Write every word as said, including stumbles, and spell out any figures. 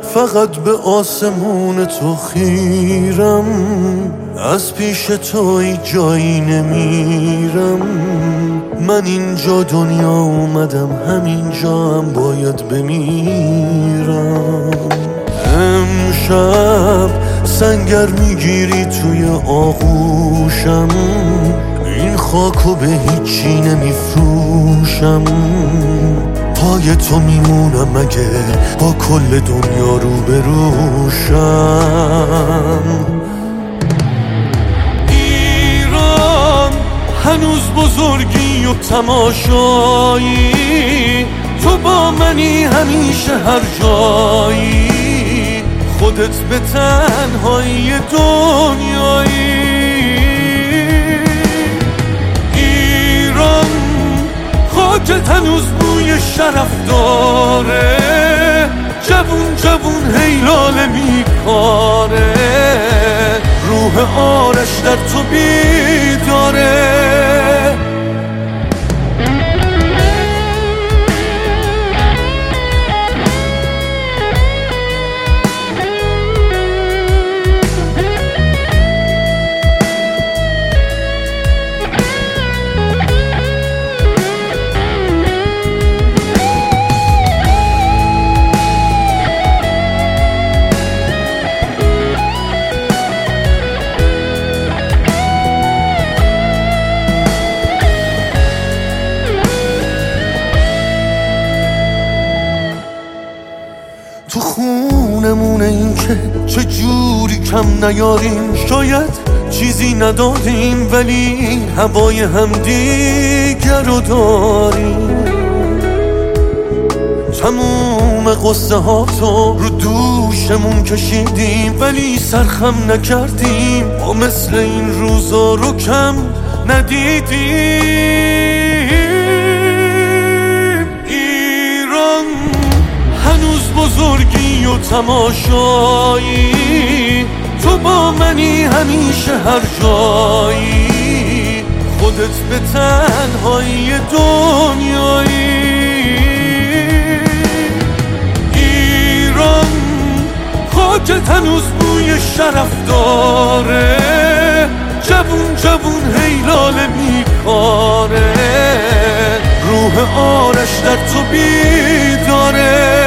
فقط به آسمون تو خیرم، از پیش تو ای جایی نمیرم. من اینجا دنیا اومدم، همینجا هم باید بمیرم. امشب سنگر میگیری توی آغوشم، این خاکو به هیچی نمیفروشم. پای تو میمونم اگه با کل دنیا رو بروشم. ایران هنوز بزرگی و تماشایی، تو با منی همیشه هر جایی. خودت به تنهایی دنیایی. ایران خاکت هنوز بوی شرف داره، جوون جوون هیلاله میکاره. روح آرش در تو بیداره. تو خونمونه این که چه جوری کم نیاریم. شاید چیزی نداریم ولی هوای همدیگر رو داریم. تموم قصه ها تو رو دوشمون کشیدیم ولی سرخم نکردیم. ما مثل این روزا رو کم ندیدیم. ایران هنوز بزرگی و تماشایی، تو با منی همیشه هر جایی. خودت به تنهایی دنیایی. ایران خاکت هنوز بوی شرف داره، جوون جوون هیلاله میکاره. روح آرش در تو بیداره.